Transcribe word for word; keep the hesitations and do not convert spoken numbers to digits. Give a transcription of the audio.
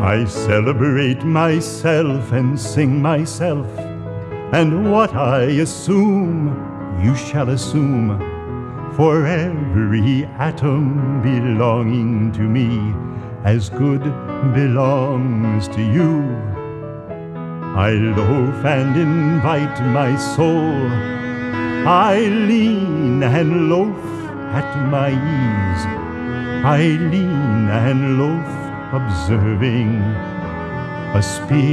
I celebrate myself and sing myself, and what I assume, you shall assume, for every atom belonging to me, as good belongs to you. I loaf and invite my soul, I lean and loaf at my ease, I lean and loaf observing a spear.